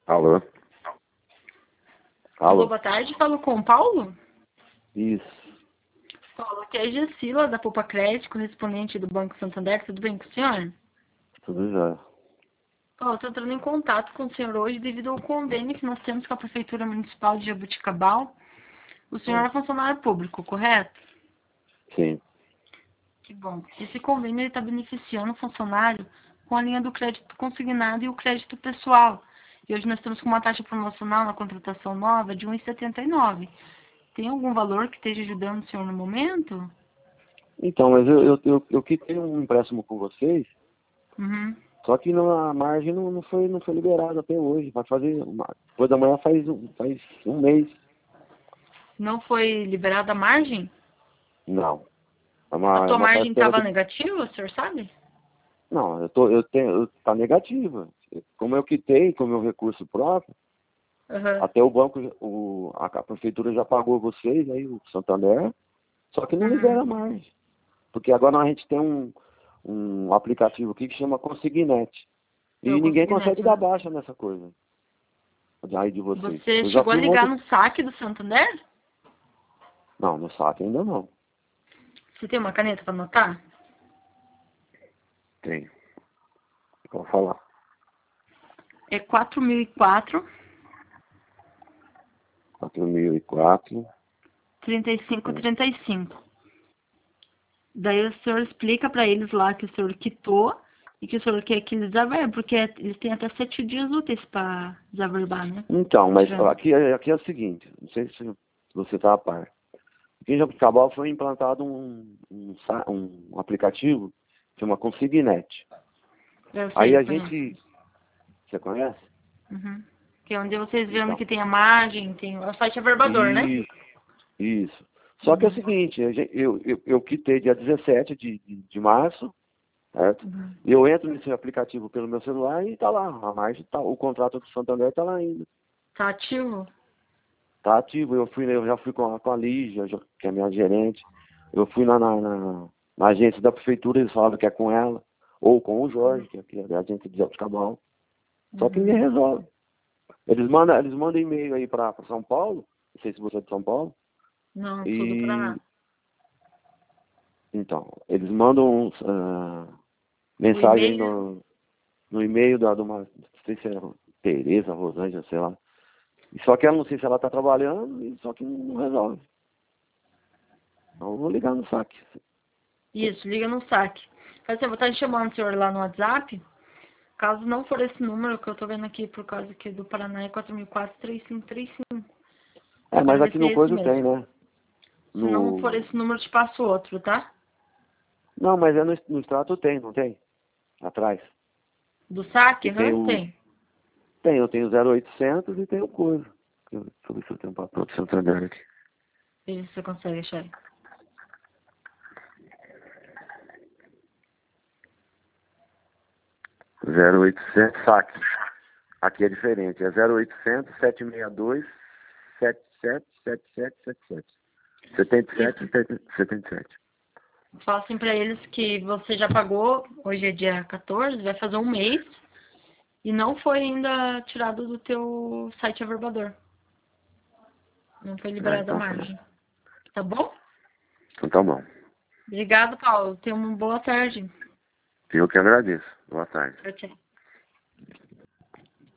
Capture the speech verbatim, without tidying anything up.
Alô? Alô, Alô? boa tarde. Falo com o Paulo? Isso. Paulo, aqui é a Gessila, da Poupa Crédito, correspondente do Banco Santander. Tudo bem com o senhor? Tudo já. Paulo, estou entrando em contato com o senhor hoje devido ao convênio que nós temos com a Prefeitura Municipal de Jaboticabal. O senhor Hum, é funcionário público, correto? Sim. Que bom. Esse convênio está beneficiando o funcionário com a linha do crédito consignado e o crédito pessoal. E hoje nós estamos com uma taxa promocional na contratação nova de um vírgula setenta e nove. Tem algum valor que esteja ajudando o senhor no momento? Então, mas eu, eu, eu, eu quitei um empréstimo com vocês, Uhum. só que não, a margem não, não, foi, não foi liberada até hoje. Vai fazer. Uma, depois da manhã faz, um- faz um mês. Não foi liberada a margem? Não. É A uma, é tua uma margem parcela estava do. negativa, o senhor sabe? Não, eu tô, eu tenho, eu, tá negativa. Como eu quitei com o meu recurso próprio, Uhum. até o banco, o, a, a prefeitura já pagou vocês, aí o Santander, só que não Uhum. libera a margem. Porque agora a gente tem um, um aplicativo aqui que chama Consignet. Eu E ninguém consegui consegue nessa, dar né? baixa nessa coisa. Aí de vocês. Você Eu já chegou a fui um ligar outro. no saque do Santander? Não, no saque ainda não. Você tem uma caneta para anotar? Tem. Vou falar. É quatro mil e quatro, quatro mil e quatro. trinta e cinco, É. trinta e cinco. Daí o senhor explica para eles lá que o senhor quitou e que o senhor quer que eles desaverbem, porque eles têm até sete dias úteis para desaverbar, né? Então, mas ó, Tirando. aqui, é- aqui é o seguinte, não sei se você está a par. Aqui em Jabuticabal foi implantado um, um, sa- um aplicativo que chama Consignet. Eu Aí sei, a conheço. gente. Você conhece? Uhum. Que é onde vocês viram Então. que tem a margem, tem o site averbador, né? Isso, isso. Só que é o Uhum. seguinte, a gente- eu, eu, eu quitei dia dezessete de, de, de março, certo? Uhum. E eu entro nesse aplicativo pelo meu celular e tá lá, a margem tá, o contrato do Santander tá lá ainda. Tá ativo? Tá ativo, eu fui, eu já fui com a, com a Lígia, já- que é minha gerente. Eu fui lá na, na, na agência da prefeitura, eles falaram que é com ela, ou com o Jorge, que é que é a agência de Jabuticabal. Só que ninguém Uhum. resolve. Eles mandam, eles mandam e-mail aí para São Paulo, não sei se você é de São Paulo, Não, sou do e Paraná. então, eles mandam ah, O mensagem aí e-mail, no, no e-mail da, de uma, não sei se é Tereza, Rosângela, sei lá. E só que ela não sei se ela está trabalhando, e só que não resolve. Então eu vou ligar no saque. isso, liga no saque. Faz assim, eu vou estar chamando o senhor lá no WhatsApp. Caso não for esse número que eu tô vendo aqui, por causa que do Paraná é quatro mil e quatro, três cinco três cinco. É, Eu quero mas ver aqui se é no esse coisa mesmo. tem, né? Se não for No. esse número, eu te passo outro, tá? Não, mas é no, no extrato tem, não tem? Atrás. Do saque? Que tem Aham, o. tem. Tem, eu tenho zero oitocentos e tem o coisa. Deixa eu ver se eu tenho um papel do Santander aqui. Veja se você consegue achar aí. zero oitocentos, saque. Aqui é diferente, é zero oitocentos, sete seis dois, sete sete sete sete sete sete. setenta e sete, Isso. setenta e sete. Fala assim pra eles que você já pagou, hoje é dia quatorze, vai fazer um mês, e não foi ainda tirado do teu site averbador. Não foi Ah, liberada a então tá bom. margem. Tá bom? Então tá bom. Obrigado, Paulo. Tenha uma boa tarde. Eu que agradeço. Boa tarde. Tchau, tchau.